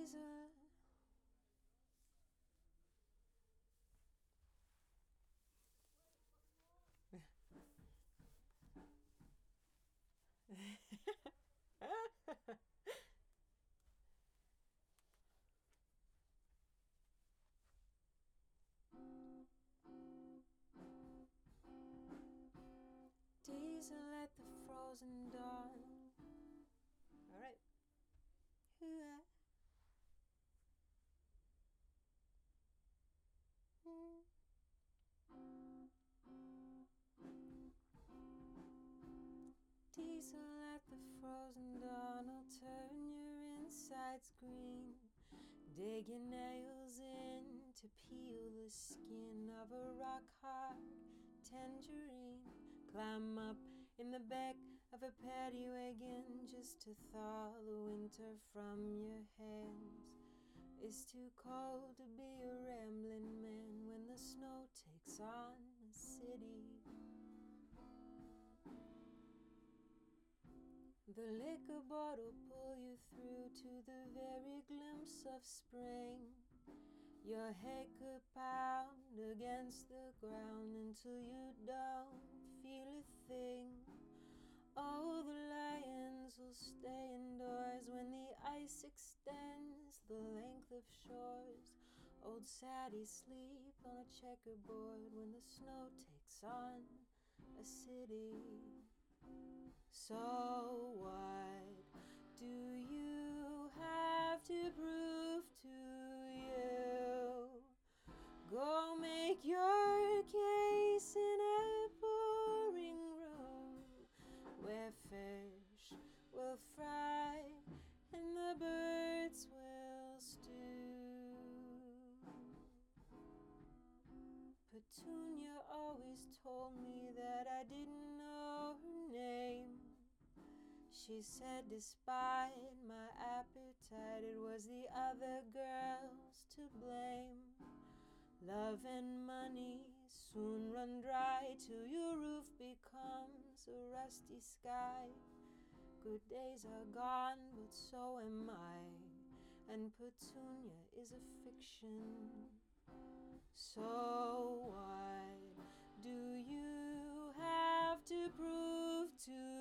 Diesel. Diesel at the frozen dawn. All right. Diesel at the frozen dawn will turn your insides green. Dig your nails in to peel the skin of a rock-hard tangerine. Climb up in the back of a paddy wagon just to thaw the winter from your hands. It's too cold to be a rambling man when the snow takes on the city. The liquor bottle pull you through to the very glimpse of spring. Your head could pound against the ground until you don't feel a thing. Oh, the lions will stay indoors when the ice extends the length of shores. Old Sadie sleep on a checkerboard when the snow takes on a city. So what do you have to prove to you? Go make your case in a boring room where fish will fry and the birds will stew. Petunia always told me that I didn't know her name. She said despite my appetite, it was the other girls to blame. Love and money soon run dry till your roof becomes a rusty sky. Good days are gone, but so am I, and Petunia is a fiction. So what do you have to prove to